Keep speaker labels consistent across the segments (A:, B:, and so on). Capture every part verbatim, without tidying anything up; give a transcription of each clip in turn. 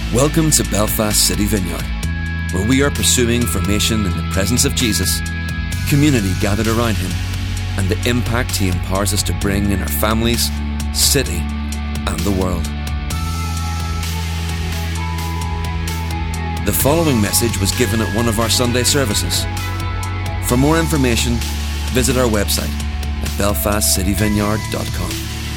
A: Welcome to Belfast City Vineyard, where we are pursuing formation in the presence of Jesus, community gathered around him, and the impact he empowers us to bring in our families, city, and the world. The following message was given at one of our Sunday services. For more information, visit our website at belfast city vineyard dot com.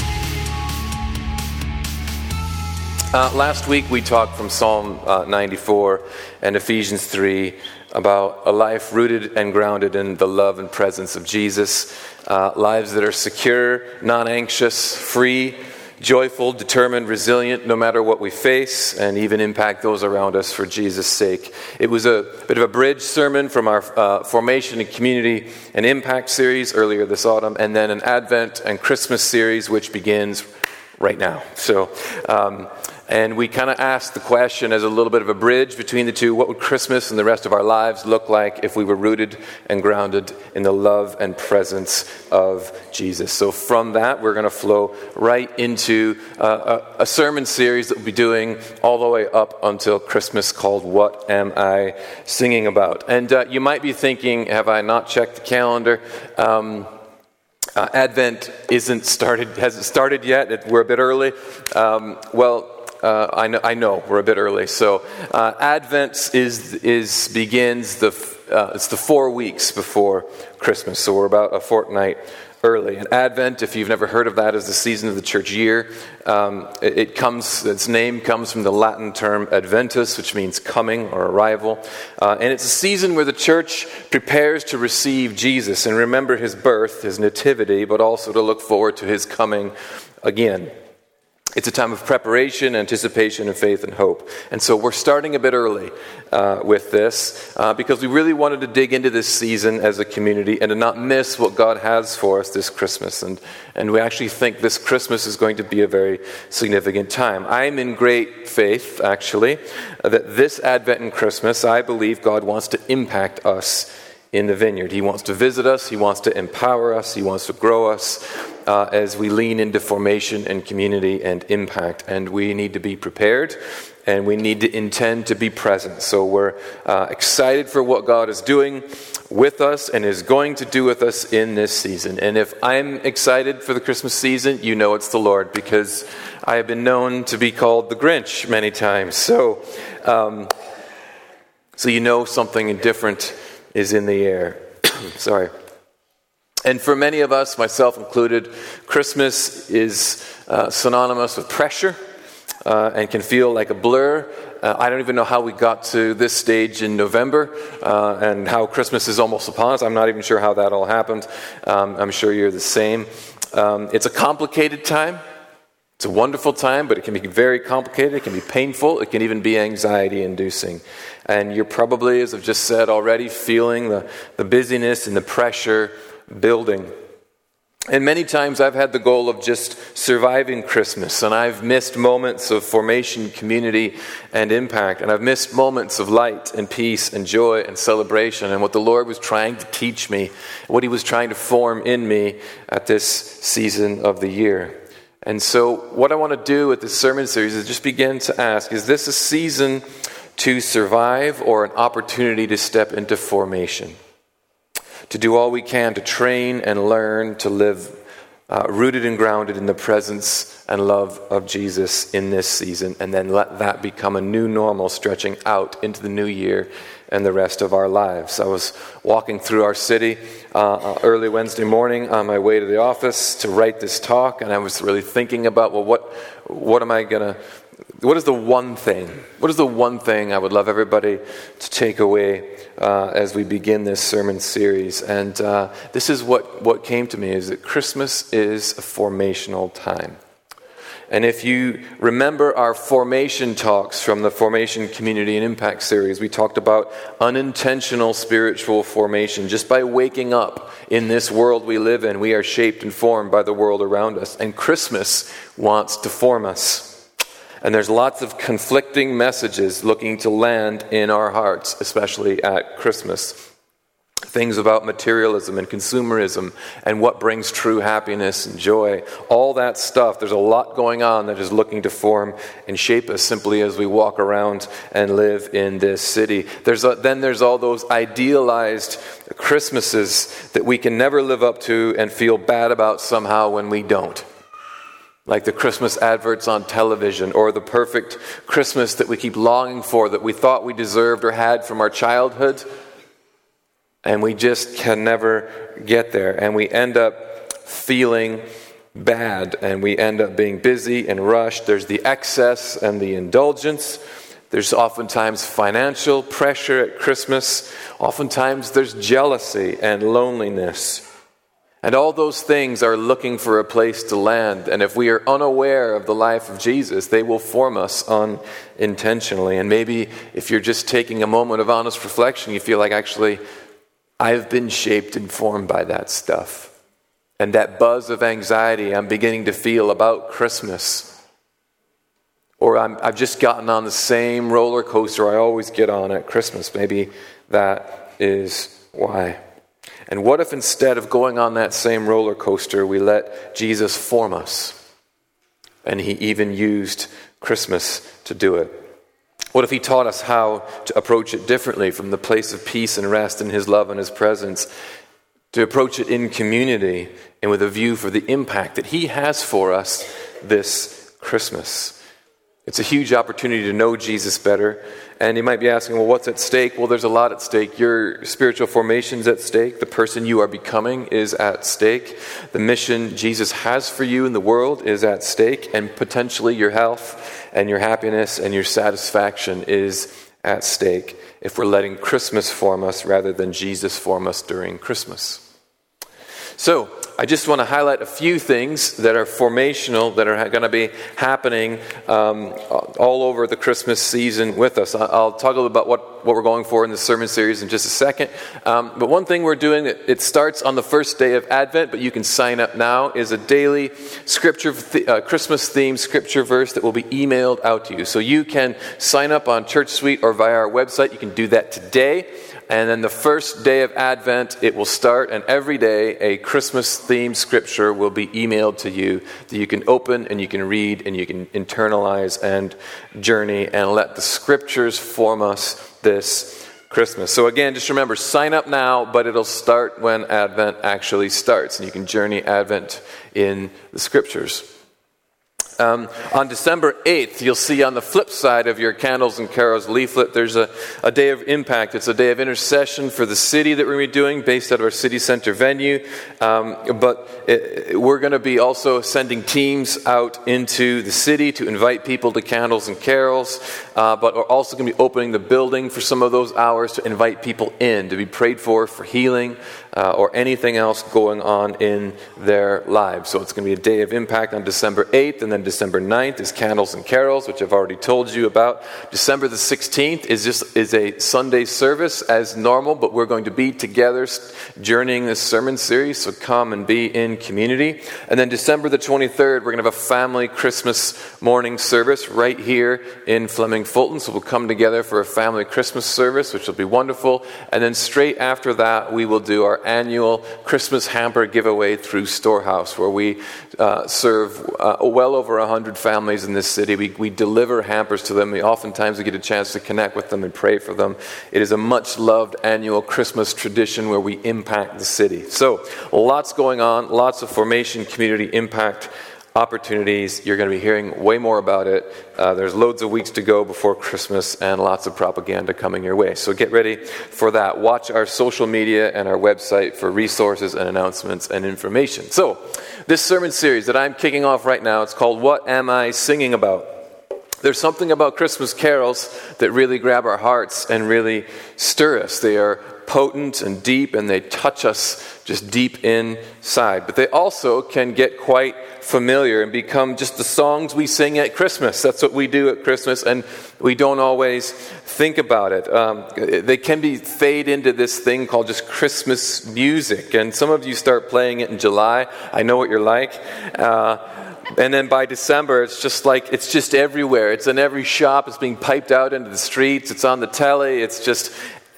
B: Uh, last week we talked from Psalm uh, ninety-four and Ephesians three about a life rooted and grounded in the love and presence of Jesus, uh, lives that are secure, non-anxious, free, joyful, determined, resilient, no matter what we face, and even impact those around us for Jesus' sake. It was a bit of a bridge sermon from our uh, Formation and Community and Impact series earlier this autumn, and then an Advent and Christmas series which begins right now. So, um, and we kind of asked the question as a little bit of a bridge between the two: what would Christmas and the rest of our lives look like if we were rooted and grounded in the love and presence of Jesus? So from that, we're going to flow right into uh, a, a sermon series that we'll be doing all the way up until Christmas called What Am I Singing About? And uh, you might be thinking, have I not checked the calendar? Um, uh, Advent isn't started, hasn't started yet. It, we're a bit early. Um, well, Uh, I know, I know we're a bit early. So uh, Advent is is begins the uh, it's the four weeks before Christmas. So we're about a fortnight early. And Advent, if you've never heard of that, is the season of the church year. Um, it, it comes its name comes from the Latin term adventus, which means coming or arrival. Uh, and it's a season where the church prepares to receive Jesus and remember his birth, his nativity, but also to look forward to his coming again. It's a time of preparation, anticipation, and faith and hope. And so we're starting a bit early uh, with this uh, because we really wanted to dig into this season as a community and to not miss what God has for us this Christmas. And, and we actually think this Christmas is going to be a very significant time. I'm in great faith, actually, that this Advent and Christmas, I believe God wants to impact us in the vineyard. He wants to visit us. He wants to empower us. He wants to grow us uh, as we lean into formation and community and impact. And we need to be prepared, and we need to intend to be present. So we're uh, excited for what God is doing with us and is going to do with us in this season. And if I'm excited for the Christmas season, you know it's the Lord, because I have been known to be called the Grinch many times. So, um, so you know something different is in the air. Sorry. And for many of us, myself included, Christmas is uh, synonymous with pressure uh, and can feel like a blur. Uh, I don't even know how we got to this stage in November uh, and how Christmas is almost upon us. I'm not even sure how that all happened. Um, I'm sure you're the same. Um, it's a complicated time. It's a wonderful time, but it can be very complicated. It can be painful. It can even be anxiety-inducing. And you're probably, as I've just said already, feeling the, the busyness and the pressure building. And many times I've had the goal of just surviving Christmas, and I've missed moments of formation, community, and impact. And I've missed moments of light and peace and joy and celebration and what the Lord was trying to teach me, what he was trying to form in me at this season of the year. And so what I want to do with this sermon series is just begin to ask, is this a season to survive or an opportunity to step into formation? To do all we can to train and learn to live uh, rooted and grounded in the presence and love of Jesus in this season, and then let that become a new normal stretching out into the new year and the rest of our lives. I was walking through our city uh, early Wednesday morning on my way to the office to write this talk, and I was really thinking about, well, what what am I going to, what is the one thing, what is the one thing I would love everybody to take away uh, as we begin this sermon series? And uh, this is what, what came to me, is that Christmas is a formational time. And if you remember our formation talks from the Formation, Community, and Impact series, we talked about unintentional spiritual formation. Just by waking up in this world we live in, we are shaped and formed by the world around us. And Christmas wants to form us. And there's lots of conflicting messages looking to land in our hearts, especially at Christmas. Things about materialism and consumerism and what brings true happiness and joy. All that stuff. There's a lot going on that is looking to form and shape us simply as we walk around and live in this city. There's a, then there's all those idealized Christmases that we can never live up to and feel bad about somehow when we don't. Like the Christmas adverts on television, or the perfect Christmas that we keep longing for, that we thought we deserved or had from our childhood. And we just can never get there. And we end up feeling bad. And we end up being busy and rushed. There's the excess and the indulgence. There's oftentimes financial pressure at Christmas. Oftentimes there's jealousy and loneliness. And all those things are looking for a place to land. And if we are unaware of the life of Jesus, they will form us unintentionally. And maybe if you're just taking a moment of honest reflection, you feel like, actually, I've been shaped and formed by that stuff. And that buzz of anxiety I'm beginning to feel about Christmas. Or I'm, I've just gotten on the same roller coaster I always get on at Christmas. Maybe that is why. And what if instead of going on that same roller coaster, we let Jesus form us? And he even used Christmas to do it. What if he taught us how to approach it differently, from the place of peace and rest in his love and his presence, to approach it in community and with a view for the impact that he has for us this Christmas? It's a huge opportunity to know Jesus better. And you might be asking, well, what's at stake? Well, there's a lot at stake. Your spiritual formation's at stake. The person you are becoming is at stake. The mission Jesus has for you in the world is at stake. And potentially your health and your happiness and your satisfaction is at stake if we're letting Christmas form us rather than Jesus form us during Christmas. So, I just want to highlight a few things that are formational, that are going to be happening um, all over the Christmas season with us. I'll talk a little about what, what we're going for in this sermon series in just a second. Um, but one thing we're doing, it starts on the first day of Advent, but you can sign up now, is a daily scripture, uh, Christmas-themed scripture verse that will be emailed out to you. So you can sign up on ChurchSuite or via our website. You can do that today. And then the first day of Advent, it will start, and every day a Christmas-themed scripture will be emailed to you that you can open and you can read and you can internalize and journey and let the scriptures form us this Christmas. So again, just remember, sign up now, but it'll start when Advent actually starts, and you can journey Advent in the scriptures. Um, on December eighth, you'll see on the flip side of your Candles and Carols leaflet, there's a, a day of impact. It's a day of intercession for the city that we're going to be doing, based out of our city center venue. Um, but it, we're going to be also sending teams out into the city to invite people to Candles and Carols. Uh, but we're also going to be opening the building for some of those hours to invite people in, to be prayed for, for healing, uh, or anything else going on in their lives. So it's going to be a day of impact on December eighth, and then December ninth is Candles and Carols, which I've already told you about. December the sixteenth is just is a Sunday service as normal, but we're going to be together journeying this sermon series, so come and be in community. And then December the twenty-third, we're going to have a family Christmas morning service right here in Fleming Fulton. So we'll come together for a family Christmas service, which will be wonderful. And then straight after that, we will do our annual Christmas hamper giveaway through Storehouse, where we uh, serve uh, well over one hundred families in this city. We, we deliver hampers to them. We oftentimes we get a chance to connect with them and pray for them. It is a much-loved annual Christmas tradition where we impact the city. So lots going on, lots of formation, community impact opportunities. You're going to be hearing way more about it. Uh, there's loads of weeks to go before Christmas and lots of propaganda coming your way. So get ready for that. Watch our social media and our website for resources and announcements and information. So this sermon series that I'm kicking off right now, it's called What Am I Singing About? There's something about Christmas carols that really grab our hearts and really stir us. They are potent and deep, and they touch us just deep inside. But they also can get quite familiar and become just the songs we sing at Christmas. That's what we do at Christmas, and we don't always think about it. Um, they can be fade into this thing called just Christmas music, and some of you start playing it in July. I know what you're like. Uh, And then by December, it's just like, it's just everywhere. It's in every shop. It's being piped out into the streets. It's on the telly. It's just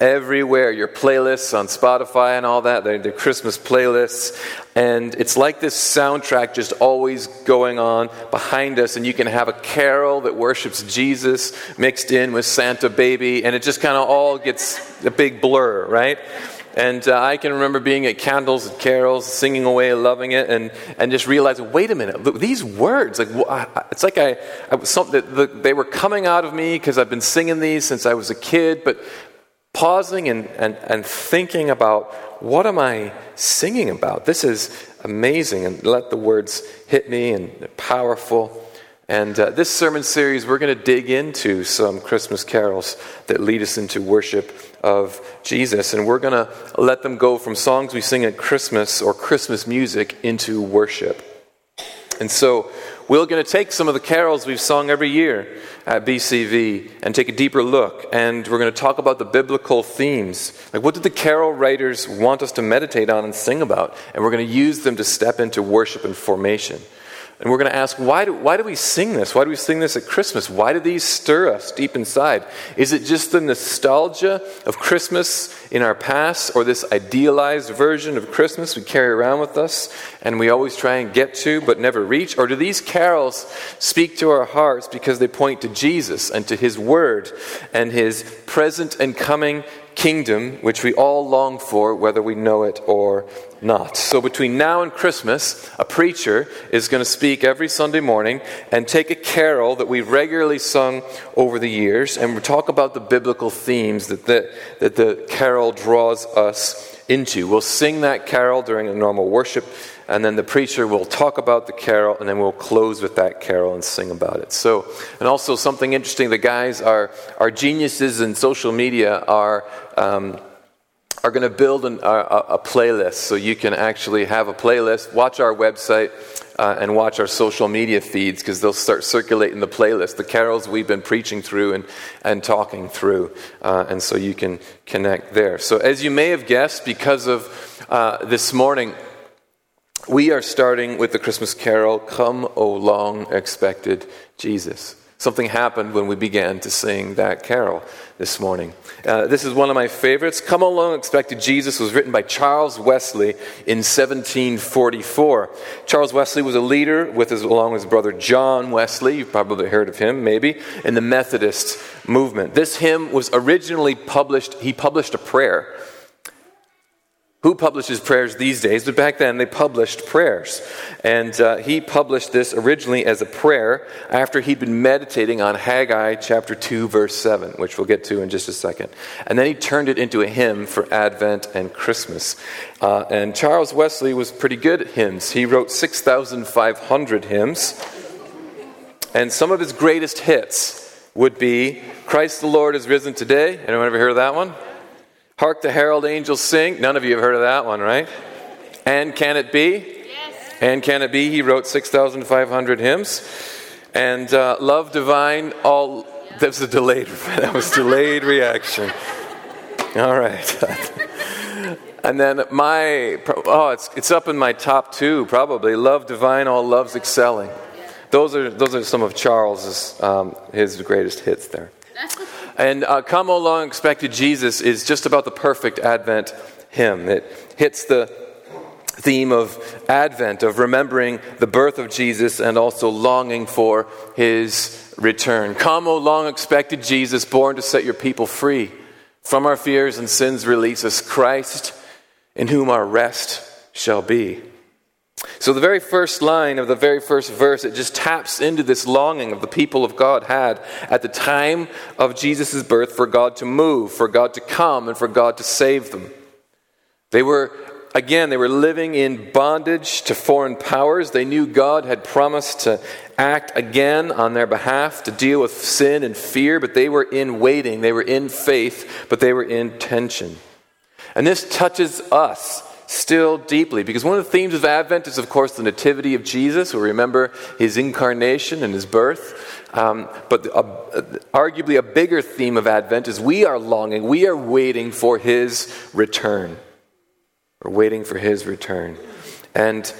B: everywhere. Your playlists on Spotify and all that, they're the Christmas playlists. And it's like this soundtrack just always going on behind us. And you can have a carol that worships Jesus mixed in with Santa Baby. And it just kind of all gets a big blur, right? And uh, I can remember being at candles and carols, singing away, loving it, and, and just realizing, wait a minute, look, these words, like it's like I, I was something the, they were coming out of me because I've been singing these since I was a kid, but pausing and, and, and thinking about, what am I singing about? This is amazing, and let the words hit me, and they're powerful. And uh, this sermon series, we're going to dig into some Christmas carols that lead us into worship of Jesus. And we're going to let them go from songs we sing at Christmas or Christmas music into worship. And so we're going to take some of the carols we've sung every year at B C V and take a deeper look. And we're going to talk about the biblical themes. Like, what did the carol writers want us to meditate on and sing about? And we're going to use them to step into worship and formation. And we're going to ask, why do, why do we sing this? Why do we sing this at Christmas? Why do these stir us deep inside? Is it just the nostalgia of Christmas in our past, or this idealized version of Christmas we carry around with us and we always try and get to but never reach? Or do these carols speak to our hearts because they point to Jesus and to His Word and His present and coming kingdom, which we all long for, whether we know it or not? So between now and Christmas, a preacher is going to speak every Sunday morning and take a carol that we've regularly sung over the years, and we'll talk about the biblical themes that the, that the carol draws us into. We'll sing that carol during a normal worship, and then the preacher will talk about the carol, and then we'll close with that carol and sing about it. So, and also something interesting, the guys are, are geniuses in social media, are um, are going to build an, a, a playlist, so you can actually have a playlist, watch our website, uh, and watch our social media feeds, because they'll start circulating the playlist, the carols we've been preaching through and, and talking through, uh, and so you can connect there. So as you may have guessed, because of uh, this morning, we are starting with the Christmas carol, Come, O Long Expected Jesus. Something happened when we began to sing that carol this morning. Uh, this is one of my favorites. Come, O Long Expected Jesus was written by Charles Wesley in seventeen forty-four. Charles Wesley was a leader with his, along with his brother John Wesley. You've probably heard of him, maybe, in the Methodist movement. This hymn was originally published, he published a prayer. Who publishes prayers these days? But back then they published prayers. And uh, he published this originally as a prayer after he'd been meditating on Haggai chapter two, verse seven, which we'll get to in just a second. And then he turned it into a hymn for Advent and Christmas. Uh, and Charles Wesley was pretty good at hymns. He wrote six thousand five hundred hymns. And some of his greatest hits would be Christ the Lord is risen today. Anyone ever heard of that one? Hark the herald angels sing. None of you have heard of that one, right? And Can It Be? Yes. And Can It Be? He wrote six thousand five hundred hymns. And uh, Love Divine, all... That was a delayed, that was delayed reaction. All right. And then my... Oh, it's it's up in my top two, probably. Love Divine, All Loves Excelling. Those are those are some of Charles's, um, his greatest hits there. And uh, Come, O Long Expected Jesus is just about the perfect Advent hymn. It hits the theme of Advent, of remembering the birth of Jesus and also longing for His return. Come, O long expected Jesus, born to set your people free. From our fears and sins release us, Christ, in whom our rest shall be. So the very first line of the very first verse, it just taps into this longing of the people of God had at the time of Jesus' birth for God to move, for God to come, and for God to save them. They were, again, they were living in bondage to foreign powers. They knew God had promised to act again on their behalf, to deal with sin and fear, but they were in waiting. They were in faith, but they were in tension. And this touches us still deeply, because one of the themes of Advent is, of course, the nativity of Jesus. We remember His incarnation and His birth. Um, but a, a, arguably a bigger theme of Advent is we are longing, we are waiting for His return. We're waiting for His return. And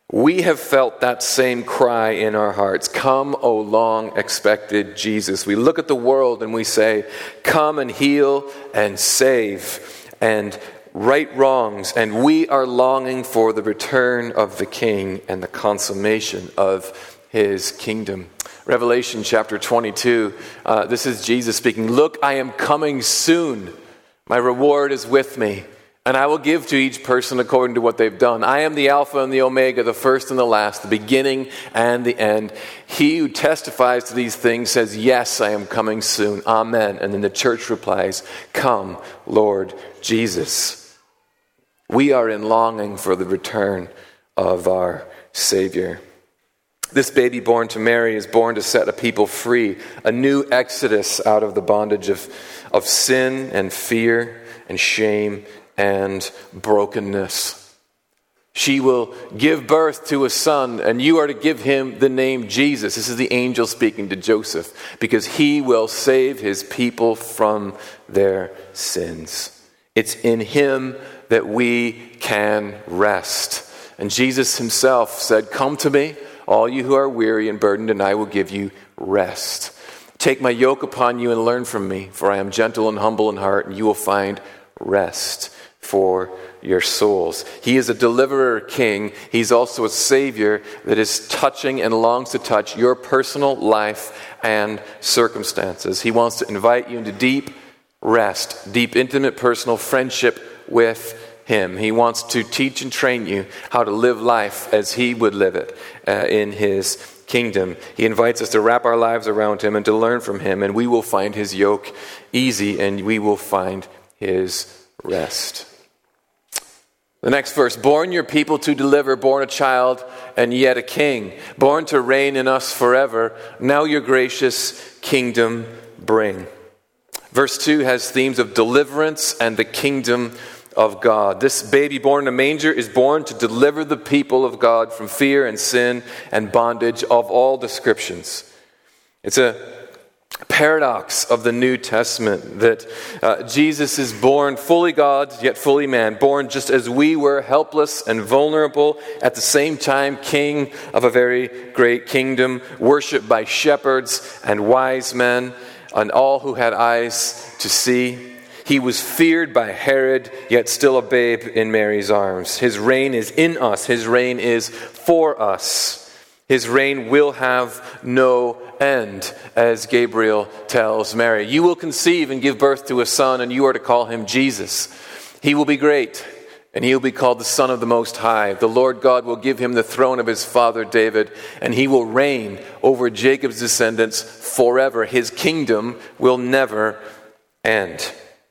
B: We have felt that same cry in our hearts. Come, O long expected Jesus. We look at the world and we say, come and heal and save and right wrongs. And we are longing for the return of the King and the consummation of his kingdom. Revelation chapter twenty-two, uh, this is Jesus speaking. Look, I am coming soon. My reward is with me, and I will give to each person according to what they've done. I am the Alpha and the Omega, the first and the last, the beginning and the end. He who testifies to these things says, yes, I am coming soon. Amen. And then the church replies, come, Lord Jesus. We are in longing for the return of our Savior. This baby born to Mary is born to set a people free, a new exodus out of the bondage of, of sin and fear and shame and brokenness. She will give birth to a son, and you are to give him the name Jesus. This is the angel speaking to Joseph, because he will save his people from their sins. It's in him that we can rest. And Jesus himself said, come to me, all you who are weary and burdened, and I will give you rest. Take my yoke upon you and learn from me, for I am gentle and humble in heart, and you will find rest for your souls. He is a deliverer king. He's also a savior that is touching and longs to touch your personal life and circumstances. He wants to invite you into deep rest, deep, intimate, personal friendship with him. He wants to teach and train you how to live life as he would live it uh, in his kingdom. He invites us to wrap our lives around him and to learn from him, and we will find his yoke easy and we will find his rest. The next verse, born your people to deliver, born a child and yet a king, born to reign in us forever, now your gracious kingdom bring. Verse two has themes of deliverance and the kingdom of God. This baby born in a manger is born to deliver the people of God from fear and sin and bondage of all descriptions. It's a paradox of the New Testament that uh, Jesus is born fully God yet fully man, born just as we were, helpless and vulnerable, at the same time king of a very great kingdom, worshipped by shepherds and wise men and all who had eyes to see. He was feared by Herod, yet still a babe in Mary's arms. His reign is in us. His reign is for us. His reign will have no end, as Gabriel tells Mary. You will conceive and give birth to a son, and you are to call him Jesus. He will be great, and he will be called the Son of the Most High. The Lord God will give him the throne of his father David, and he will reign over Jacob's descendants forever. His kingdom will never end.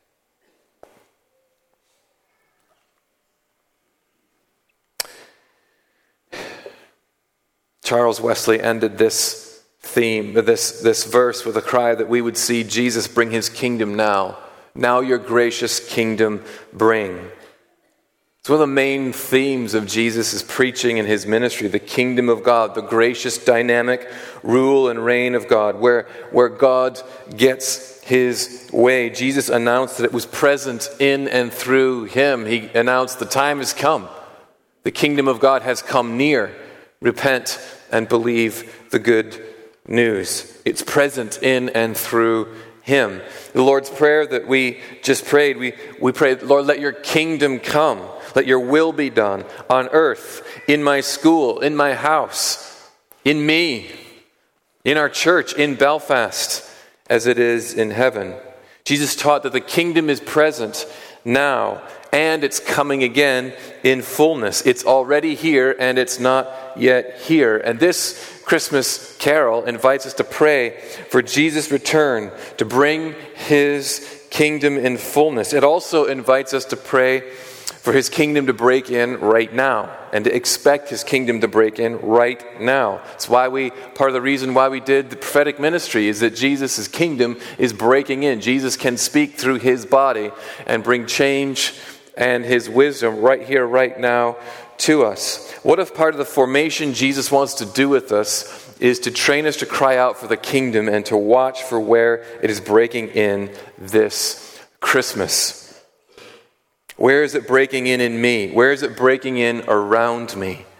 B: Charles Wesley ended this theme, this, this verse with a cry that we would see Jesus bring his kingdom now. Now your gracious kingdom bring. It's one of the main themes of Jesus' preaching and his ministry, the kingdom of God, the gracious, dynamic rule and reign of God, where, where God gets his way. Jesus announced that it was present in and through him. He announced the time has come. The kingdom of God has come near. Repent and believe the good news. It's present in and through him. The Lord's Prayer that we just prayed, we, we prayed, Lord, let your kingdom come. Let your will be done on earth, in my school, in my house, in me, in our church, in Belfast, as it is in heaven. Jesus taught that the kingdom is present now, and it's coming again in fullness. It's already here, and it's not yet here. And this Christmas carol invites us to pray for Jesus' return, to bring his kingdom in fullness. It also invites us to pray for his kingdom to break in right now, and to expect his kingdom to break in right now. It's why we, part of the reason why we did the prophetic ministry is that Jesus' kingdom is breaking in. Jesus can speak through his body and bring change and his wisdom right here, right now to us. What if part of the formation Jesus wants to do with us is to train us to cry out for the kingdom and to watch for where it is breaking in this Christmas? Where is it breaking in in me? Where is it breaking in around me?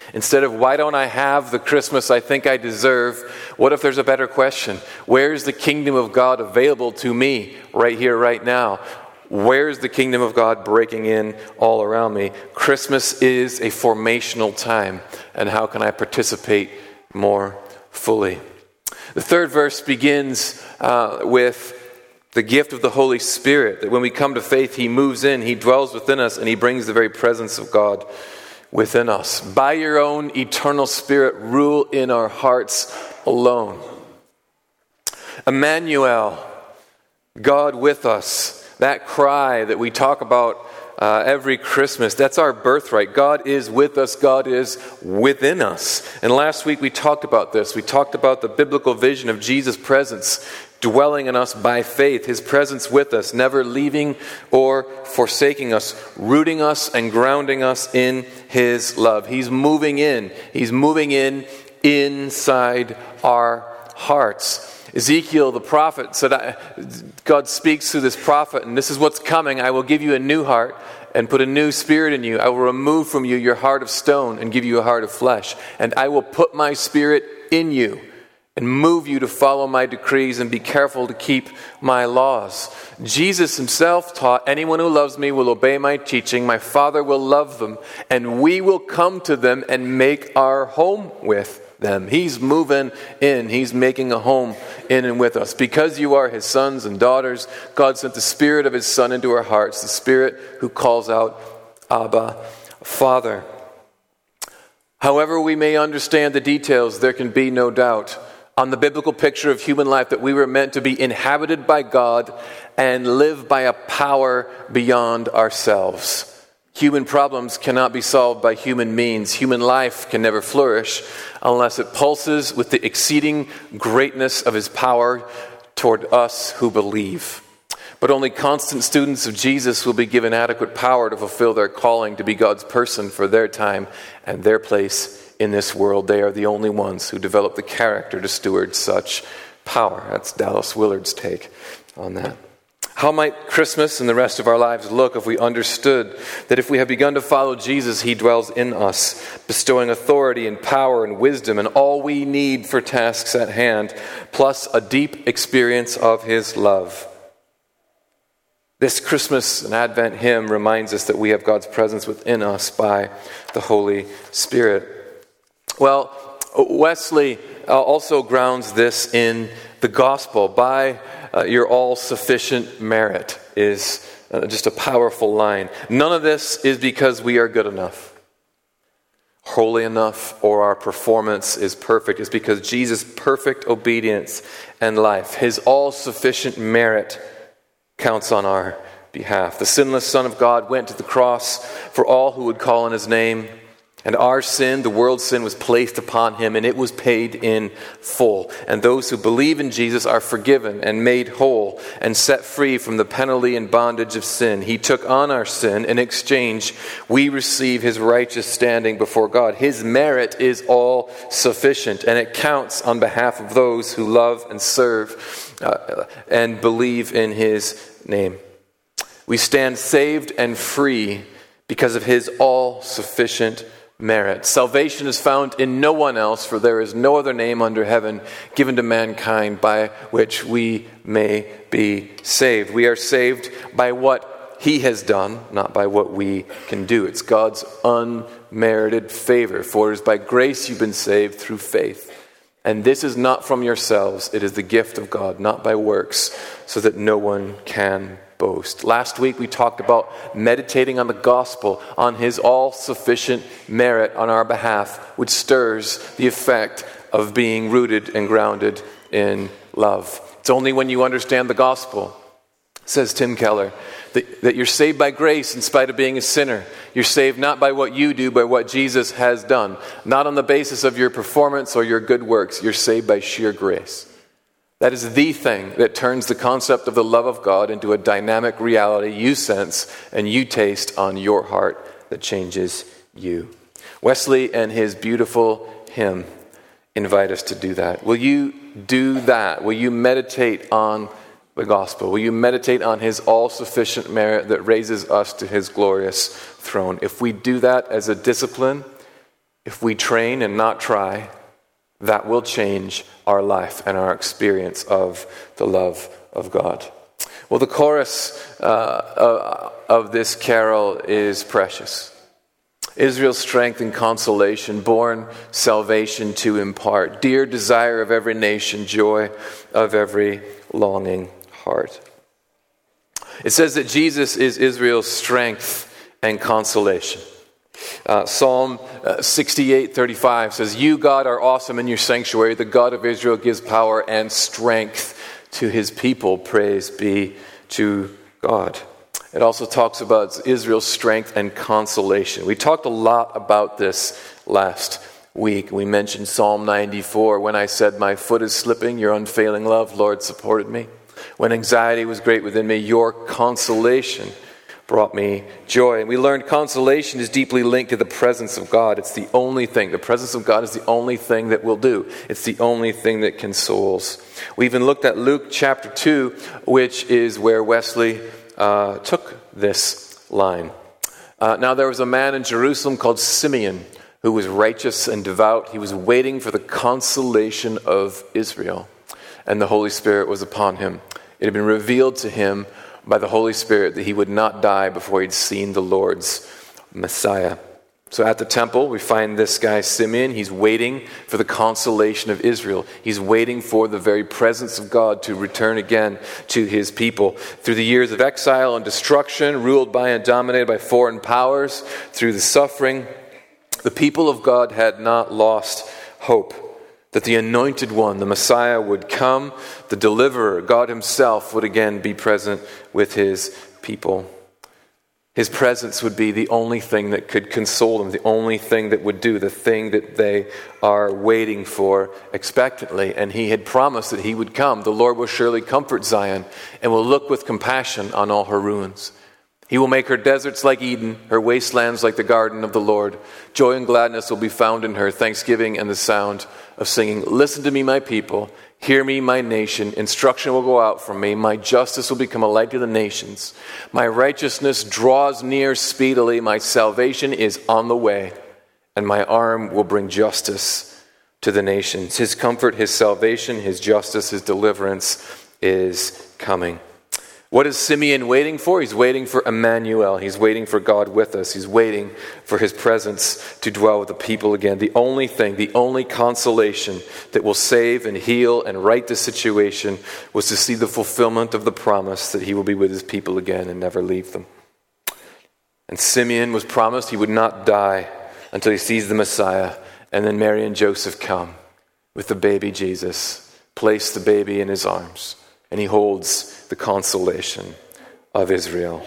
B: Instead of, why don't I have the Christmas I think I deserve? What if there's a better question? Where's the kingdom of God available to me right here, right now? Where's the kingdom of God breaking in all around me? Christmas is a formational time, and how can I participate more fully? The third verse begins uh, with the gift of the Holy Spirit, that when we come to faith, He moves in, He dwells within us, and He brings the very presence of God within us. By your own eternal Spirit, rule in our hearts alone. Emmanuel, God with us. That cry that we talk about uh, every Christmas, that's our birthright. God is with us. God is within us. And last week we talked about this. We talked about the biblical vision of Jesus' presence dwelling in us by faith, His presence with us, never leaving or forsaking us, rooting us and grounding us in His love. He's moving in. He's moving in inside our hearts. Ezekiel, the prophet, said, God speaks through this prophet, and this is what's coming. I will give you a new heart and put a new spirit in you. I will remove from you your heart of stone and give you a heart of flesh. And I will put my spirit in you and move you to follow my decrees and be careful to keep my laws. Jesus Himself taught, anyone who loves me will obey my teaching. My Father will love them, and we will come to them and make our home with them. He's moving in. He's making a home in and with us. Because you are His sons and daughters, God sent the Spirit of His Son into our hearts, the Spirit who calls out, Abba, Father. However we may understand the details, there can be no doubt on the biblical picture of human life that we were meant to be inhabited by God and live by a power beyond ourselves. Human problems cannot be solved by human means. Human life can never flourish unless it pulses with the exceeding greatness of His power toward us who believe. But only constant students of Jesus will be given adequate power to fulfill their calling to be God's person for their time and their place in this world. They are the only ones who develop the character to steward such power. That's Dallas Willard's take on that. How might Christmas and the rest of our lives look if we understood that if we have begun to follow Jesus, He dwells in us, bestowing authority and power and wisdom and all we need for tasks at hand, plus a deep experience of His love. This Christmas and Advent hymn reminds us that we have God's presence within us by the Holy Spirit. Well, Wesley also grounds this in the gospel. By uh, your all-sufficient merit is uh, just a powerful line. None of this is because we are good enough, holy enough, or our performance is perfect. It's because Jesus' perfect obedience and life, His all-sufficient merit, counts on our behalf. The sinless Son of God went to the cross for all who would call on His name. And our sin, the world's sin, was placed upon Him, and it was paid in full. And those who believe in Jesus are forgiven and made whole and set free from the penalty and bondage of sin. He took on our sin. In exchange, we receive His righteous standing before God. His merit is all sufficient, and it counts on behalf of those who love and serve uh, and believe in His name. We stand saved and free because of His all-sufficient merit. Salvation is found in no one else, for there is no other name under heaven given to mankind by which we may be saved. We are saved by what He has done, not by what we can do. It's God's unmerited favor. For it is by grace you've been saved through faith. And this is not from yourselves. It is the gift of God, not by works, so that no one can boast. Last week we talked about meditating on the gospel, on His all-sufficient merit on our behalf, which stirs the effect of being rooted and grounded in love. It's only when you understand the gospel, says Tim Keller, that, that you're saved by grace in spite of being a sinner. You're saved not by what you do, but what Jesus has done. Not on the basis of your performance or your good works. You're saved by sheer grace. That is the thing that turns the concept of the love of God into a dynamic reality you sense and you taste on your heart that changes you. Wesley and his beautiful hymn invite us to do that. Will you do that? Will you meditate on the gospel? Will you meditate on His all-sufficient merit that raises us to His glorious throne? If we do that as a discipline, if we train and not try, that will change our life and our experience of the love of God. Well, the chorus uh, of this carol is precious. Israel's strength and consolation, born salvation to impart. Dear desire of every nation, joy of every longing heart. It says that Jesus is Israel's strength and consolation. Uh, Psalm uh, sixty-eight thirty-five says, "You, God, are awesome in your sanctuary. The God of Israel gives power and strength to his people. Praise be to God." It also talks about Israel's strength and consolation. We talked a lot about this last week. We mentioned Psalm ninety-four. When I said, "My foot is slipping, your unfailing love, Lord, supported me. When anxiety was great within me, your consolation brought me joy." And we learned consolation is deeply linked to the presence of God. It's the only thing. The presence of God is the only thing that will do. It's the only thing that consoles. We even looked at Luke chapter two, which is where Wesley uh, took this line. Uh, now there was a man in Jerusalem called Simeon who was righteous and devout. He was waiting for the consolation of Israel, and the Holy Spirit was upon him. It had been revealed to him by the Holy Spirit that he would not die before he'd seen the Lord's Messiah. So at the temple, we find this guy Simeon. He's waiting for the consolation of Israel. He's waiting for the very presence of God to return again to his people. Through the years of exile and destruction, ruled by and dominated by foreign powers, through the suffering, the people of God had not lost hope that the Anointed One, the Messiah, would come. The Deliverer, God himself, would again be present with his people. His presence would be the only thing that could console them, the only thing that would do, the thing that they are waiting for expectantly. And he had promised that he would come. The Lord will surely comfort Zion and will look with compassion on all her ruins. He will make her deserts like Eden, her wastelands like the garden of the Lord. Joy and gladness will be found in her, thanksgiving and the sound of singing. Listen to me, my people. Hear me, my nation. Instruction will go out from me. My justice will become a light to the nations. My righteousness draws near speedily. My salvation is on the way, and my arm will bring justice to the nations. His comfort, his salvation, his justice, his deliverance is coming. What is Simeon waiting for? He's waiting for Emmanuel. He's waiting for God with us. He's waiting for his presence to dwell with the people again. The only thing, the only consolation that will save and heal and right the situation was to see the fulfillment of the promise that he will be with his people again and never leave them. And Simeon was promised he would not die until he sees the Messiah. And then Mary and Joseph come with the baby Jesus, place the baby in his arms, and he holds the consolation of Israel.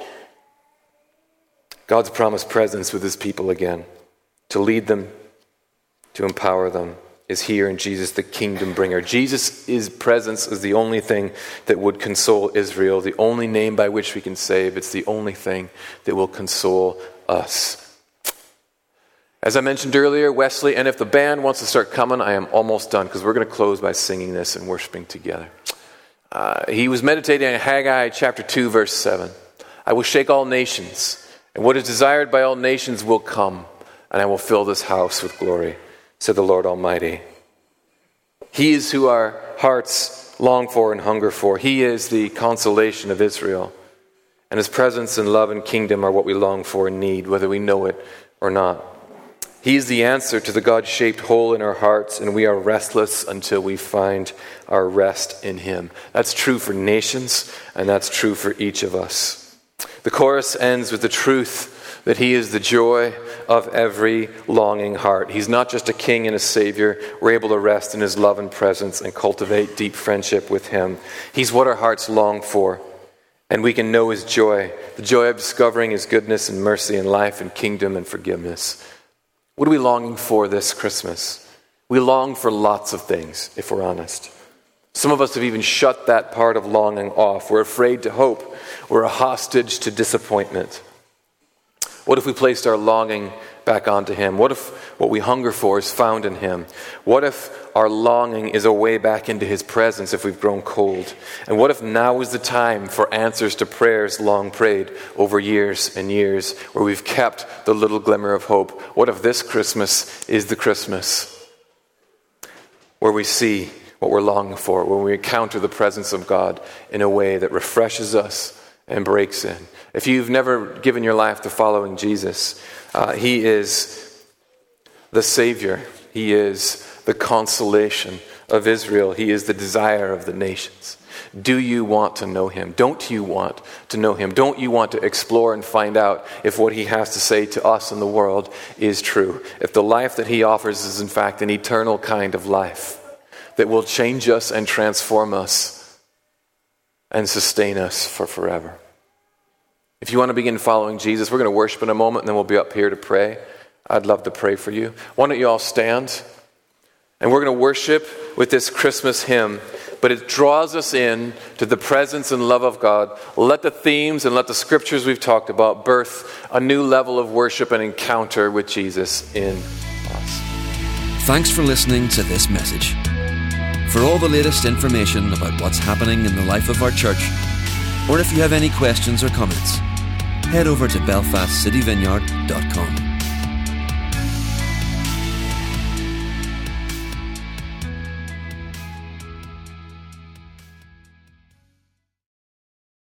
B: God's promised presence with his people again, to lead them, to empower them, is here in Jesus, the kingdom bringer. Jesus' presence is the only thing that would console Israel, the only name by which we can save. It's the only thing that will console us. As I mentioned earlier, Wesley, and if the band wants to start coming, I am almost done, because we're going to close by singing this and worshiping together. Uh, he was meditating on Haggai chapter two, verse seven. I will shake all nations, and what is desired by all nations will come, and I will fill this house with glory, said the Lord Almighty. He is who our hearts long for and hunger for. He is the consolation of Israel, and his presence and love and kingdom are what we long for and need, whether we know it or not. He is the answer to the God-shaped hole in our hearts, and we are restless until we find our rest in him. That's true for nations, and that's true for each of us. The chorus ends with the truth that he is the joy of every longing heart. He's not just a king and a savior. We're able to rest in his love and presence and cultivate deep friendship with him. He's what our hearts long for, and we can know his joy, the joy of discovering his goodness and mercy and life and kingdom and forgiveness. What are we longing for this Christmas? We long for lots of things, if we're honest. Some of us have even shut that part of longing off. We're afraid to hope. We're a hostage to disappointment. What if we placed our longing back onto him? What if what we hunger for is found in him? What if our longing is a way back into his presence if we've grown cold? And what if now is the time for answers to prayers long prayed over years and years, where we've kept the little glimmer of hope? What if this Christmas is the Christmas where we see what we're longing for, when we encounter the presence of God in a way that refreshes us and breaks in? If you've never given your life to following Jesus, uh, he is the Savior. He is the consolation of Israel. He is the desire of the nations. Do you want to know him? Don't you want to know him? Don't you want to explore and find out if what he has to say to us in the world is true? If the life that he offers is in fact an eternal kind of life that will change us and transform us and sustain us for forever. If you want to begin following Jesus, we're going to worship in a moment and then we'll be up here to pray. I'd love to pray for you. Why don't you all stand? And we're going to worship with this Christmas hymn, but it draws us in to the presence and love of God. Let the themes and let the scriptures we've talked about birth a new level of worship and encounter with Jesus in us.
A: Thanks for listening to this message. For all the latest information about what's happening in the life of our church, or if you have any questions or comments, head over to belfast city vineyard dot com.